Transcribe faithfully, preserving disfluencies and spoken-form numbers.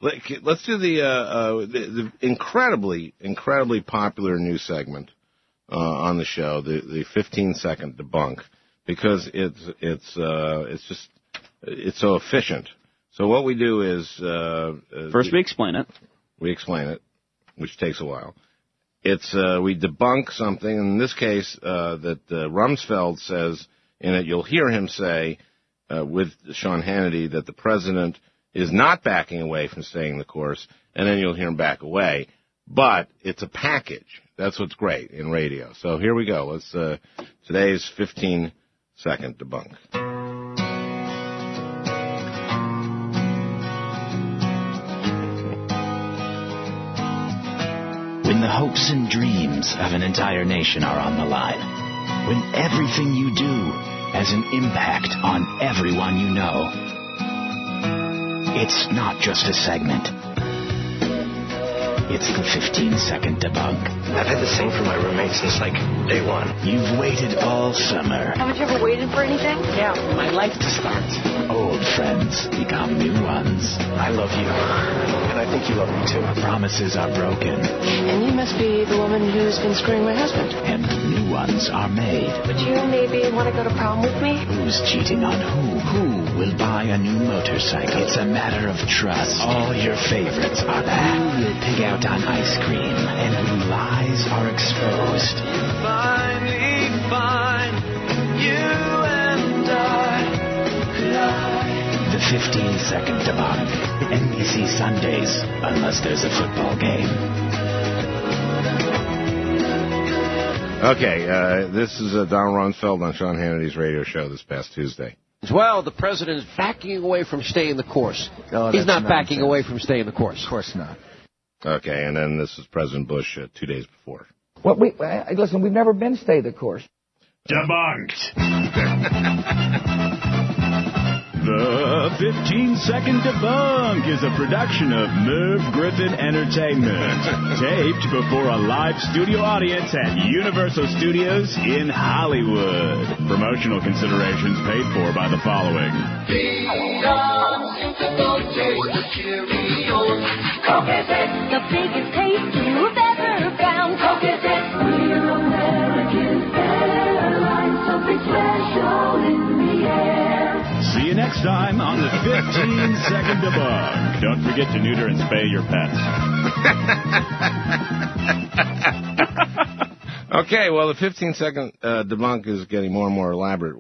Let's do the, uh, uh, the, the incredibly, incredibly popular new segment uh, on the show, the the fifteen second debunk, because it's it's uh, it's just it's so efficient. So what we do is uh, first we explain it. We explain it, which takes a while. It's uh, we debunk something. In this case, uh, that uh, Rumsfeld says in it. You'll hear him say uh, with Sean Hannity that the president is not backing away from staying the course, and then you'll hear him back away. But it's a package. That's what's great in radio. So here we go. Let's uh, today's fifteen second debunk. When the hopes and dreams of an entire nation are on the line, when everything you do has an impact on everyone you know, it's not just a segment. It's the fifteen second debunk. I've had the same for my roommate since, like, day one. You've waited all summer. Haven't you ever waited for anything? Yeah, my life to start. Old friends become new ones. I love you, and I think you love me too. Promises are broken. And you must be the woman who's been screwing my husband. And new ones are made. Would you maybe want to go to prom with me? Who's cheating on who? Who will buy a new motorcycle? It's a matter of trust. All your favorites are back. Who will pig out on ice cream? And when lies are exposed. Finally find you and I lie. The fifteen second debunk. N B C Sundays, unless there's a football game. Okay, uh, this is uh, Donald Rumsfeld on Sean Hannity's radio show this past Tuesday. Well, the president is backing away from staying the course. Oh, He's not nonsense. backing away from staying the course. Of course not. Okay, and then this is President Bush uh, two days before. Well, we uh, listen. We've never been stay the course. Debunked. The fifteen second Debunk is a production of Merv Griffin Entertainment. Taped before a live studio audience at Universal Studios in Hollywood. Promotional considerations paid for by the following. Coke is it? The biggest taste you've ever found. Coke is it? We're American Airlines, something special in the air. See you next time on the fifteen second Debunk. Don't forget to neuter and spay your pets. Okay, well, the fifteen second uh, debunk is getting more and more elaborate.